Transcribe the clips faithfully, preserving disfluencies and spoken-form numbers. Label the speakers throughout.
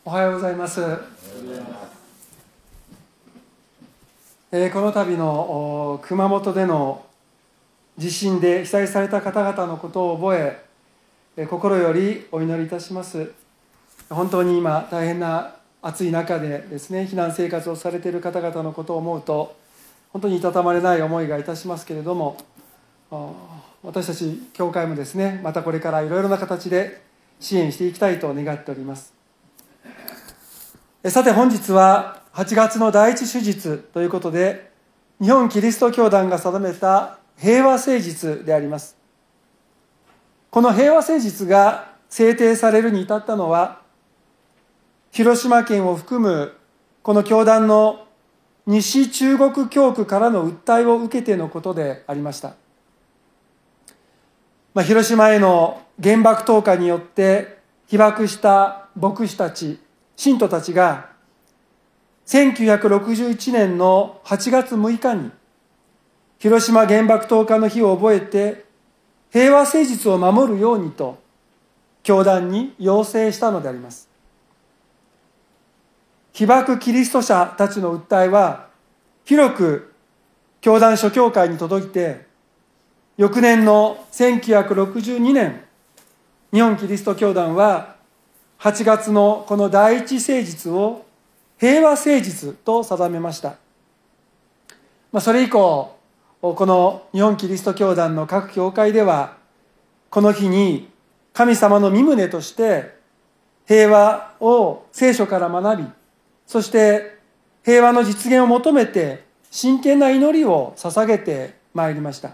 Speaker 1: おはようございます。えー、この度の熊本での地震で被災された方々のことを覚え、えー、心よりお祈りいたします。本当に今大変な暑い中でですね、避難生活をされている方々のことを思うと本当にいたたまれない思いがいたしますけれども、私たち教会もですね、またこれからいろいろな形で支援していきたいと願っております。さて本日ははちがつの第一主日ということで、日本キリスト教団が定めた平和聖日であります。この平和聖日が制定されるに至ったのは、広島県を含むこの教団の西中国教区からの訴えを受けてのことでありました。まあ、広島への原爆投下によって被爆した牧師たち、信徒たちがせんきゅうひゃくろくじゅういちねんのはちがつむいかに広島原爆投下の日を覚えて平和聖日を守るようにと教団に要請したのであります。被爆キリスト者たちの訴えは広く教団諸教会に届いて、翌年のせんきゅうひゃくろくじゅうにねん、日本キリスト教団ははちがつのこの第一聖日を平和聖日と定めました。まあ、それ以降、この日本キリスト教団の各教会では、この日に神様の御旨として平和を聖書から学び、そして平和の実現を求めて真剣な祈りを捧げてまいりました。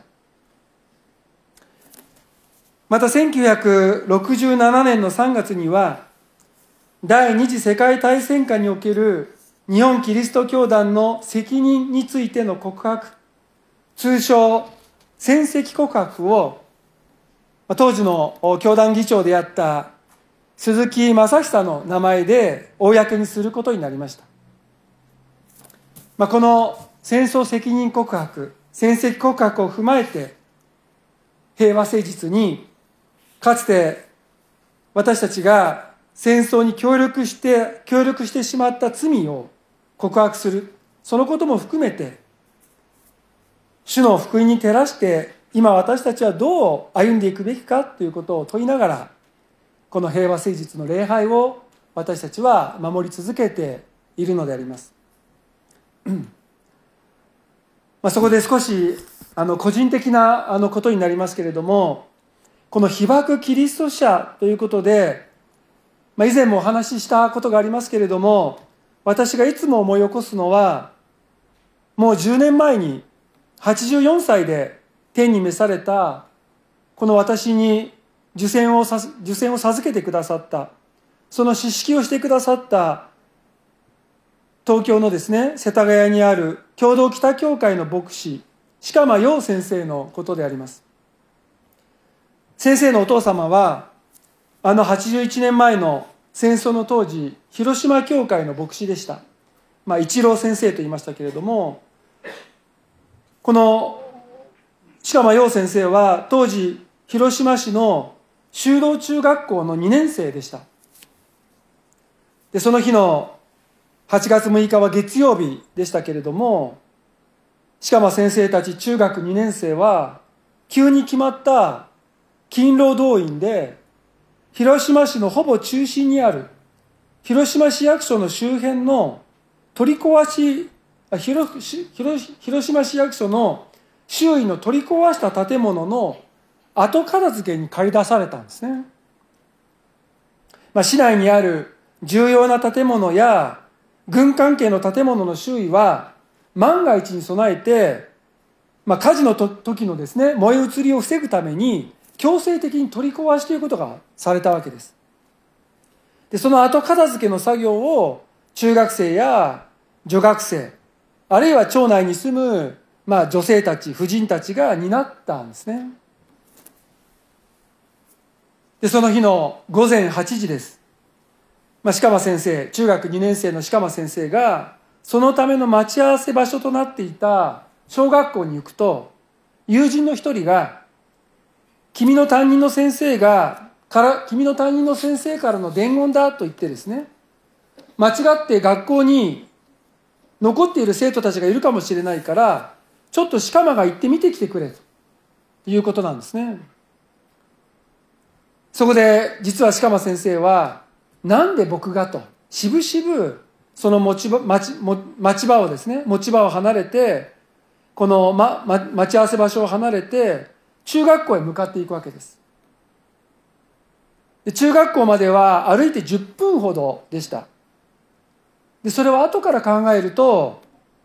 Speaker 1: またせんきゅうひゃくろくじゅうななねんのさんがつには、第二次世界大戦下における日本キリスト教団の責任についての告白、通称戦績告白を当時の教団議長であった鈴木正久の名前で公にすることになりました。まあ、この戦争責任告白、戦績告白を踏まえて、平和聖日にかつて私たちが戦争に協力して、協力してしまった罪を告白する。そのことも含めて、主の福音に照らして、今私たちはどう歩んでいくべきかということを問いながら、この平和聖日の礼拝を私たちは守り続けているのであります。まあ、そこで少しあの個人的なあのことになりますけれども、この被爆キリスト者ということで、まあ、以前もお話ししたことがありますけれども、私がいつも思い起こすのは、もうじゅうねんまえにはちじゅうよんさいで天に召されたこの私に受洗をさ受洗を授けてくださった、その知識をしてくださった東京のですね、世田谷にある共同北教会の牧師鹿間陽先生のことであります。先生のお父様はあのはちじゅういちねんまえの戦争の当時、広島教会の牧師でした。まあ、一郎先生と言いましたけれども、この鹿間陽先生は当時広島市の修道中学校のにねんせいでした。で、その日のはちがつむいかは月曜日でしたけれども、鹿間先生たち中学にねんせいは急に決まった勤労動員で、広島市のほぼ中心にある広島市役所の周辺の取り壊し、広, 広, 広島市役所の周囲の取り壊した建物の後片付けに駆り出されたんですね。まあ、市内にある重要な建物や軍関係の建物の周囲は万が一に備えて、まあ、火事の時のですね、燃え移りを防ぐために強制的に取り壊しということがされたわけです。で、その後片付けの作業を中学生や女学生、あるいは町内に住む、まあ、女性たち、婦人たちが担ったんですね。で、その日のごぜんはちじです。まあ、鹿間先生、中学にねんせいの鹿間先生が、そのための待ち合わせ場所となっていた小学校に行くと、友人の一人が、君の担任の先生がから君の担任の先生からの伝言だと言ってですね、 間違って学校に残っている生徒たちがいるかもしれないから、ちょっとシカマが行って見てきてくれということなんですね。そこで実はシカマ先生は、なんで僕がと、しぶしぶその持ち場、待ち、待ち場をですね、持ち場を離れて、この、ま、ま、待ち合わせ場所を離れて、中学校へ向かっていくわけです。で、中学校までは歩いてじゅっぷんほどでした。で、それは後から考えると、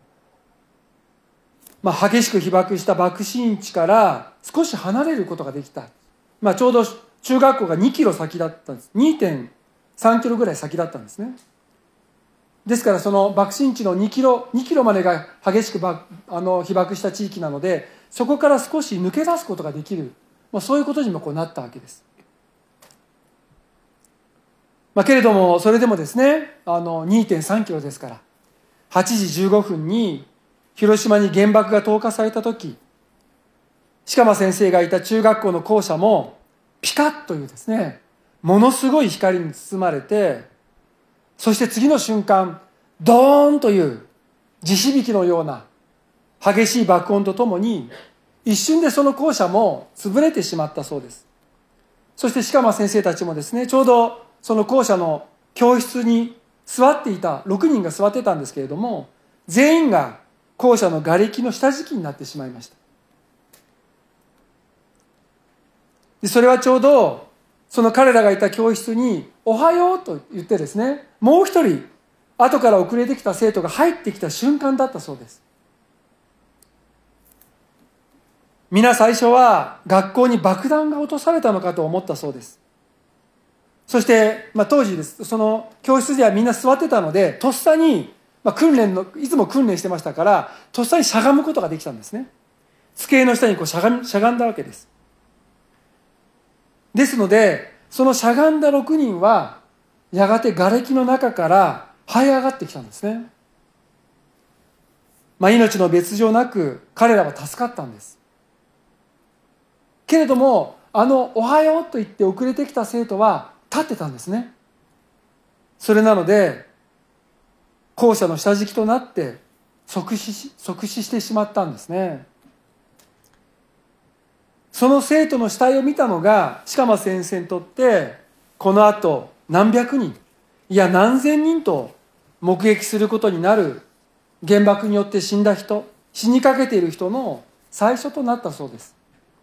Speaker 1: まあ、激しく被爆した爆心地から少し離れることができた。まあ、ちょうど中学校がにキロ先だったんです。にてんさんキロぐらい先だったんですね。ですからその爆心地のにキロ、にキロまでが激しくばあの被爆した地域なので、そこから少し抜け出すことができる、まあ、そういうことにもこうなったわけです。まあ、けれどもそれでもですね、あの にてんさんキロですから、はちじじゅうごふんに広島に原爆が投下された時、鹿間先生がいた中学校の校舎もピカッというですね、ものすごい光に包まれて、そして次の瞬間、ドーンという地響きのような激しい爆音とともに、一瞬でその校舎も潰れてしまったそうです。そして鹿間先生たちもですね、ちょうどその校舎の教室に座っていた、ろくにんが座ってたんですけれども、全員が校舎の瓦礫の下敷きになってしまいました。でそれはちょうどその彼らがいた教室におはようと言ってですね、もう一人後から遅れてきた生徒が入ってきた瞬間だったそうです。皆最初は学校に爆弾が落とされたのかと思ったそうです。そして、まあ、当時です、その教室ではみんな座ってたので、とっさに、まあ、訓練のいつも訓練してましたから、とっさにしゃがむことができたんですね。机の下にこうしゃがみ、しゃがんだわけです。ですので、そのしゃがんだろくにんはやがて瓦礫の中から這い上がってきたんですね。まあ、命の別状なく彼らは助かったんです。けれども、あのおはようと言って遅れてきた生徒は立ってたんですね。それなので校舎の下敷きとなって即死し、即死してしまったんですね。その生徒の死体を見たのが鹿間先生にとって、この後何百人、いや何千人と目撃することになる原爆によって死んだ人、死にかけている人の最初となったそうです。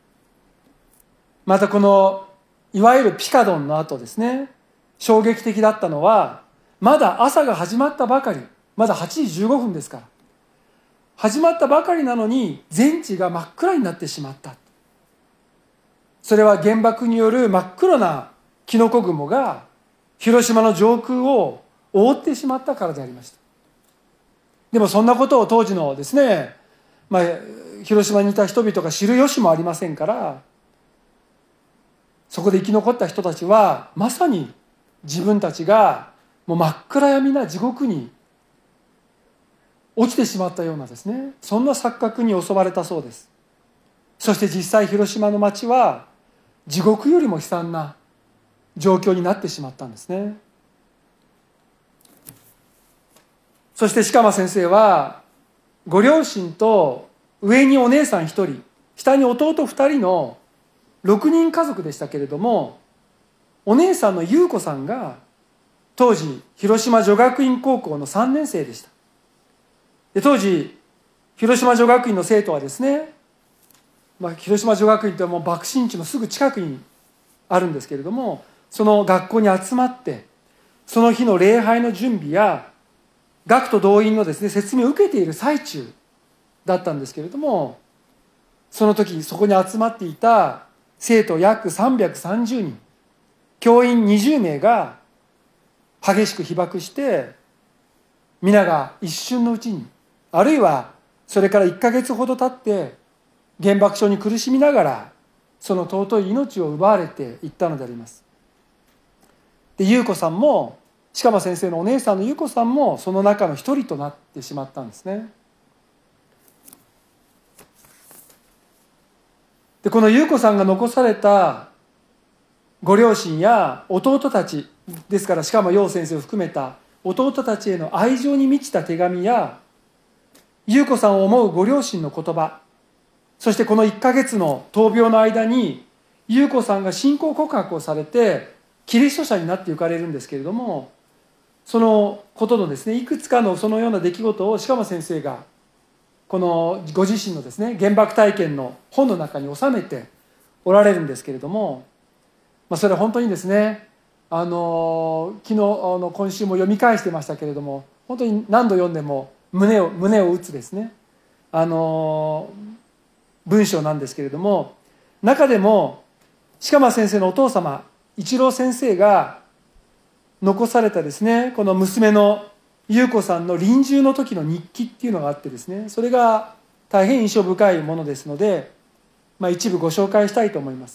Speaker 1: またこのいわゆるピカドンの後ですね、衝撃的だったのは、まだ朝が始まったばかり、まだはちじじゅうごふんですから、始まったばかりなのに全地が真っ暗になってしまった。それは原爆による真っ黒なキノコ雲が広島の上空を覆ってしまったからでありました。でもそんなことを当時のですね、まあ、広島にいた人々が知る由もありませんから、そこで生き残った人たちはまさに自分たちがもう真っ暗闇な地獄に落ちてしまったようなですね、そんな錯覚に襲われたそうです。そして実際広島の町は地獄よりも悲惨な状況になってしまったんですね。そして鹿間先生はご両親と上にお姉さん一人、下に弟二人のろくにん家族でしたけれども、お姉さんの優子さんが当時広島女学院高校のさんねん生でした。で当時広島女学院の生徒はですね、まあ、広島女学院ってもう爆心地のすぐ近くにあるんですけれども、その学校に集まってその日の礼拝の準備や学徒動員のですね説明を受けている最中だったんですけれども、その時そこに集まっていた生徒約さんびゃくさんじゅうにん、教員にじゅうめいが激しく被爆して、皆が一瞬のうちに、あるいはそれからいっかげつほど経って原爆症に苦しみながらその尊い命を奪われていったのであります。で優子さんも、鹿間先生のお姉さんの優子さんもその中の一人となってしまったんですね。でこの優子さんが残されたご両親や弟たちですから、鹿間陽先生を含めた弟たちへの愛情に満ちた手紙や、優子さんを思うご両親の言葉、そしてこのいっかげつの闘病の間に、優子さんが信仰告白をされて、キリスト者になって行かれるんですけれども、そのことのですね、いくつかのそのような出来事を鹿間先生が、このご自身のですね、原爆体験の本の中に収めておられるんですけれども、まあ、それは本当にですね、あの昨日あの今週も読み返してましたけれども、本当に何度読んでも胸を胸を打つですね、あの文章なんですけれども、中でも鹿間先生のお父様一郎先生が残されたですね、この娘の優子さんの臨終の時の日記っていうのがあってですね、それが大変印象深いものですので、まあ、一部ご紹介したいと思います。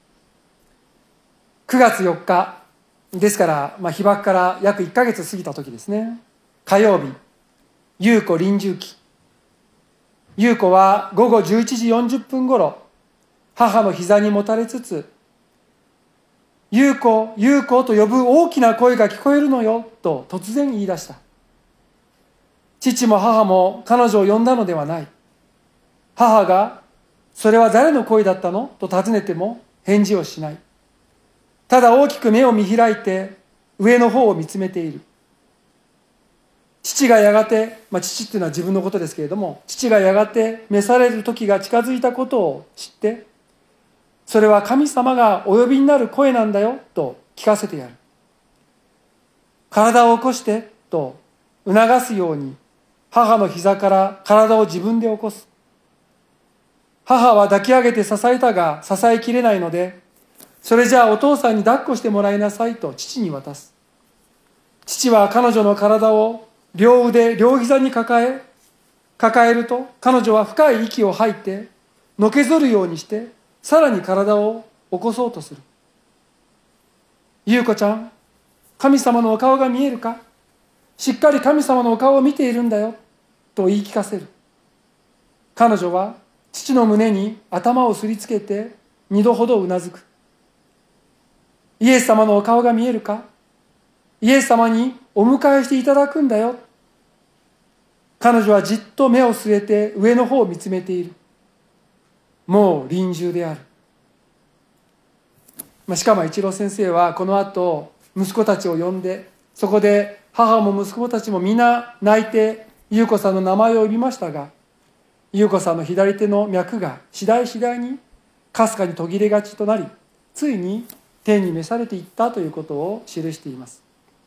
Speaker 1: くがつよっかですから、まあ、被爆から約いっかげつ過ぎた時ですね。火曜日、優子臨終期。優子はごごじゅういちじよんじゅっぷんごろ、母の膝にもたれつつ、優子、優子と呼ぶ大きな声が聞こえるのよ、と突然言い出した。父も母も彼女を呼んだのではない。母が、それは誰の声だったのと尋ねても返事をしない。ただ大きく目を見開いて上の方を見つめている。父がやがて、まあ、父っていうのは自分のことですけれども、父がやがて召される時が近づいたことを知って、それは神様がお呼びになる声なんだよと聞かせてやる。体を起こしてと促すように母の膝から体を自分で起こす。母は抱き上げて支えたが支えきれないので、それじゃあお父さんに抱っこしてもらいなさいと父に渡す。父は彼女の体を両腕両膝に抱え抱えると、彼女は深い息を吐いてのけぞるようにしてさらに体を起こそうとする。優子ちゃん、神様のお顔が見えるか？しっかり神様のお顔を見ているんだよと言い聞かせる。彼女は父の胸に頭をすりつけて二度ほどうなずく。イエス様のお顔が見えるか？イエス様にお迎えしていただくんだよ。彼女はじっと目を据えて上の方を見つめている。もう臨終である。まあ、鹿間一郎先生はこの後息子たちを呼んで、そこで母も息子たちも皆泣いて優子さんの名前を呼びましたが、優子さんの左手の脈が次第次第にかすかに途切れがちとなり、ついに天に召されていったということを記しています。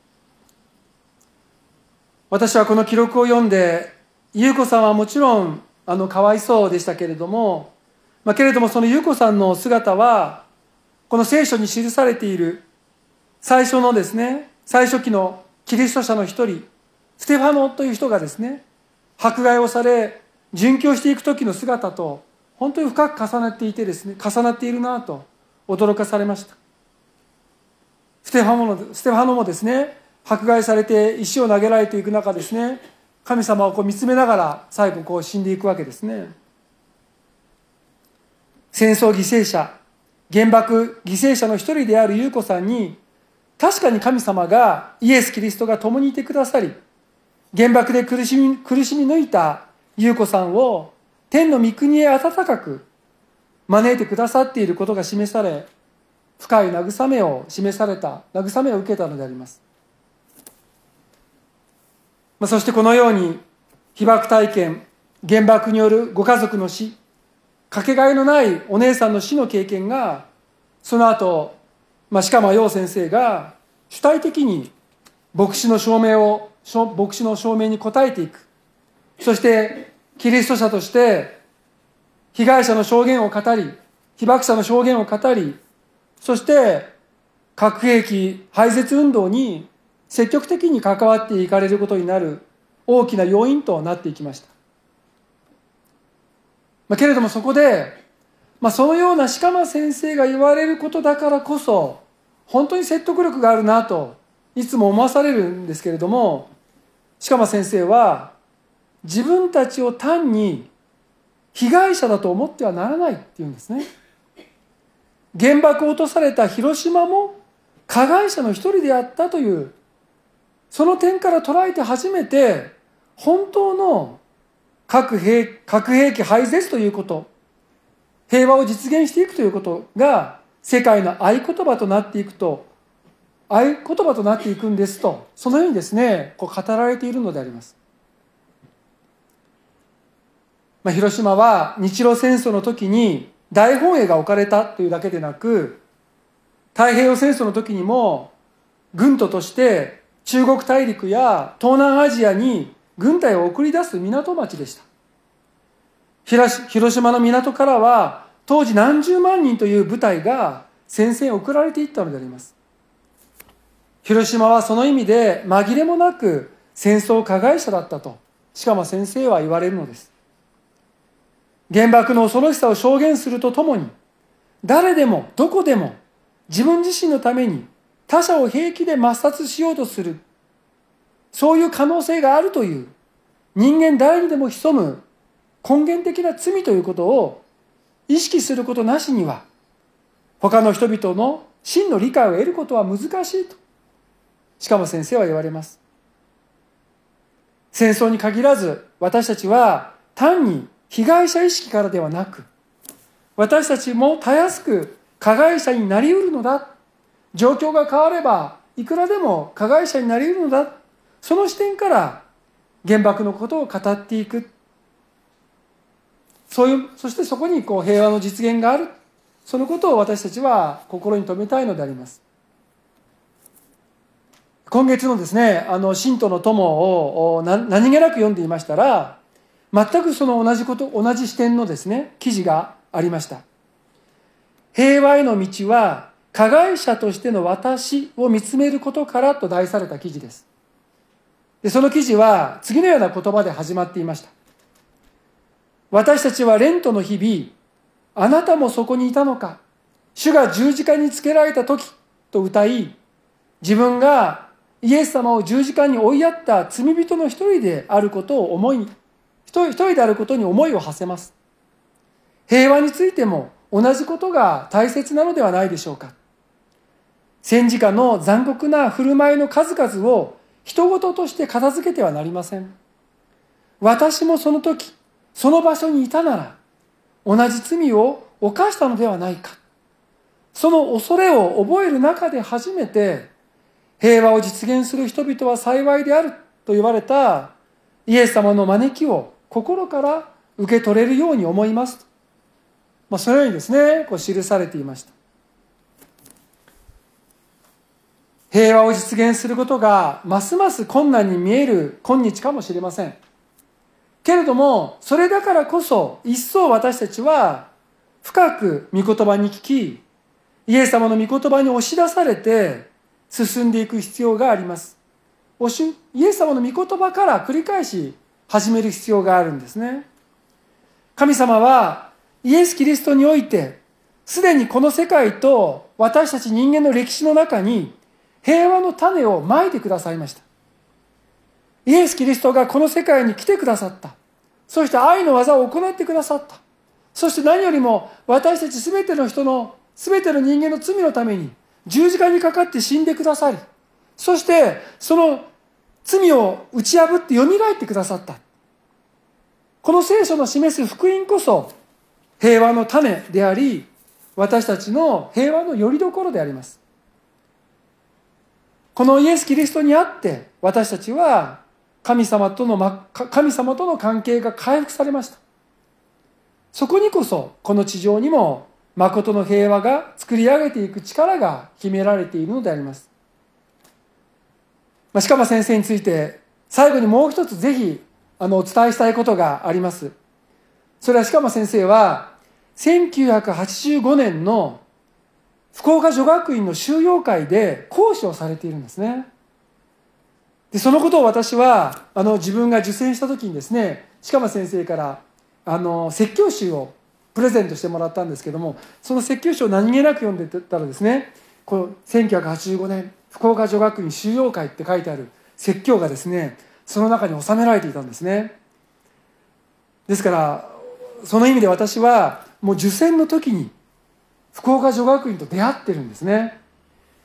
Speaker 1: 私はこの記録を読んで、優子さんはもちろんあのかわいそうでしたけれども、まあ、けれどもその優子さんの姿はこの聖書に記されている最初のですね、最初期のキリスト者の一人ステファノという人がですね、迫害をされ殉教していく時の姿と本当に深く重なっていてですね、重なっているなと驚かされました。ステファノも、ステファノもですね、迫害されて石を投げられていく中ですね、神様をこう見つめながら最後こう死んでいくわけですね。戦争犠牲者、原爆犠牲者の一人である優子さんに、確かに神様が、イエス・キリストが共にいてくださり、原爆で苦しみ、苦しみ抜いた優子さんを天の御国へ温かく招いてくださっていることが示され、深い慰めを示された、慰めを受けたのであります。まあ、そしてこのように被爆体験、原爆によるご家族の死、かけがえのないお姉さんの死の経験が、その後、まあ、鹿間陽先生が主体的に牧師の証明を、牧師の証明に応えていく。そしてキリスト者として被害者の証言を語り、被爆者の証言を語り、そして核兵器廃絶運動に積極的に関わっていかれることになる大きな要因となっていきました。まあ、けれどもそこで、まあ、そのような鹿間先生が言われることだからこそ本当に説得力があるなといつも思わされるんですけれども、鹿間先生は自分たちを単に被害者だと思ってはならないっていうんですね。原爆を落とされた広島も加害者の一人であったというその点から捉えて初めて本当の核兵、核兵器廃絶ということ、平和を実現していくということが世界の合言葉となっていくと、合言葉となっていくんですと、そのようにですね、こう語られているのであります。まあ、広島は日露戦争の時に大本営が置かれたというだけでなく、太平洋戦争の時にも軍都として中国大陸や東南アジアに軍隊を送り出す港町でした。広島の港からは当時何十万人という部隊が戦線へ送られていったのであります。広島はその意味で紛れもなく戦争加害者だったと、しかも先生は言われるのです。原爆の恐ろしさを証言するとともに、誰でもどこでも自分自身のために他者を平気で抹殺しようとする、そういう可能性があるという人間誰にでも潜む根源的な罪ということを意識することなしには、他の人々の真の理解を得ることは難しいと、しかも先生は言われます。戦争に限らず、私たちは単に被害者意識からではなく、私たちもたやすく加害者になりうるのだ。状況が変わればいくらでも加害者になりうるのだ。その視点から原爆のことを語っていく。そういう、そしてそこにこう平和の実現がある。そのことを私たちは心に留めたいのであります。今月のですね、あの信徒の友を何気なく読んでいましたら、全くその同じこと、同じ視点のですね、記事がありました。平和への道は加害者としての私を見つめることからと題された記事です。で、その記事は次のような言葉で始まっていました。私たちはレントの日々、あなたもそこにいたのか、主が十字架につけられた時と歌い、自分がイエス様を十字架に追いやった罪人の一人であることを思い、一人であることに思いを馳せます。平和についても同じことが大切なのではないでしょうか。戦時下の残酷な振る舞いの数々を人事として片付けてはなりません。私もその時、その場所にいたなら、同じ罪を犯したのではないか。その恐れを覚える中で初めて、平和を実現する人々は幸いであると言われたイエス様の招きを心から受け取れるように思います。まあ、そのようにですね、こう記されていました。平和を実現することがますます困難に見える今日かもしれません。けれども、それだからこそ一層私たちは深く御言葉に聞き、イエス様の御言葉に押し出されて進んでいく必要があります。イエス様の御言葉から繰り返し始める必要があるんですね。神様はイエス・キリストにおいて、すでにこの世界と私たち人間の歴史の中に平和の種をまいてくださいました。イエス・キリストがこの世界に来てくださった。そして愛の技を行ってくださった。そして何よりも私たちすべての人の、すべての人間の罪のために十字架にかかって死んでくださり、そしてその罪を打ち破って蘇ってくださった。この聖書の示す福音こそ平和の種であり、私たちの平和の拠り所であります。このイエス・キリストにあって私たちは神様との、神様との関係が回復されました。そこにこそこの地上にも誠の平和が作り上げていく力が秘められているのであります。しかも先生について最後にもう一つぜひあのお伝えしたいことがあります。それはしかも先生はせんきゅうひゃくはちじゅうごねんの福岡女学院の修養会で講師をされているんですね。でそのことを私はあの自分が受選した時にですね、鹿間先生からあの説教集をプレゼントしてもらったんですけども、その説教集を何気なく読んでたらですね、このせんきゅうひゃくはちじゅうごねん福岡女学院修養会って書いてある説教がですね、その中に収められていたんですね。ですからその意味で私はもう受選の時に福岡女学院と出会ってるんですね。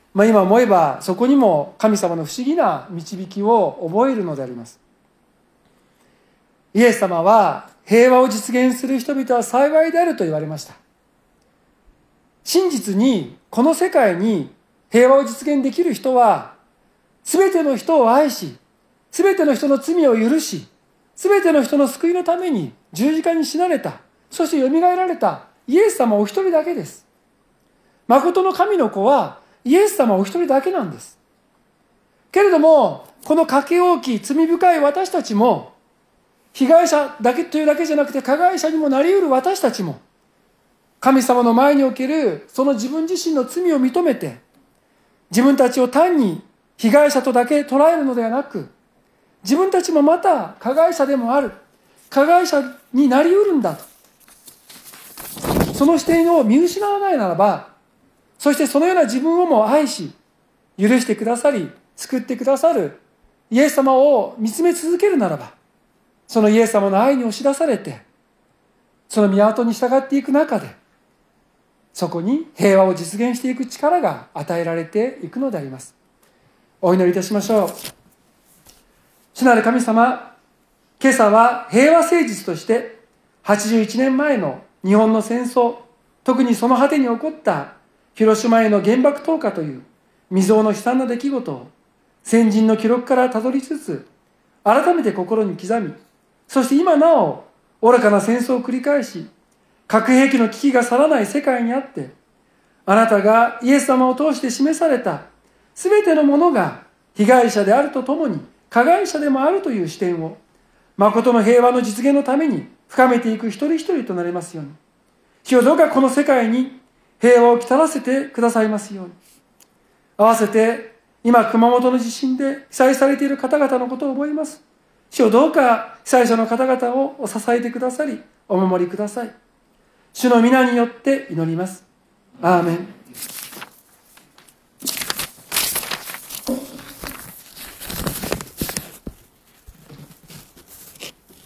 Speaker 1: まあ、今思えばそこにも神様の不思議な導きを覚えるのであります。イエス様は平和を実現する人々は幸いであると言われました。真実にこの世界に平和を実現できる人は、すべての人を愛し、すべての人の罪を許し、すべての人の救いのために十字架に死なれた、そしてよみがえられたイエス様お一人だけです。誠の神の子はイエス様お一人だけなんです。けれども、この賭け大きい罪深い私たちも、被害者だけというだけじゃなくて加害者にもなり得る私たちも、神様の前におけるその自分自身の罪を認めて、自分たちを単に被害者とだけ捉えるのではなく、自分たちもまた加害者でもある、加害者になり得るんだと、その視点を見失わないならば、そしてそのような自分をも愛し許してくださり救ってくださるイエス様を見つめ続けるならば、そのイエス様の愛に押し出されて、その御業に従っていく中で、そこに平和を実現していく力が与えられていくのであります。お祈りいたしましょう。主なる神様、今朝は平和誠実としてはちじゅういちねんまえの日本の戦争、特にその果てに起こった広島への原爆投下という未曾有の悲惨な出来事を先人の記録からたどりつつ、改めて心に刻み、そして今なお愚かな戦争を繰り返し、核兵器の危機が去らない世界にあって、あなたがイエス様を通して示されたすべてのものが被害者であるとともに加害者でもあるという視点を、誠の平和の実現のために深めていく一人一人となれますように。主よ、どうかこの世界に平和をきたらせてくださいますように。合わせて今熊本の地震で被災されている方々のことを思います。主よ、どうか被災者の方々を支えてくださり、お守りください。主の皆によって祈ります。アーメン。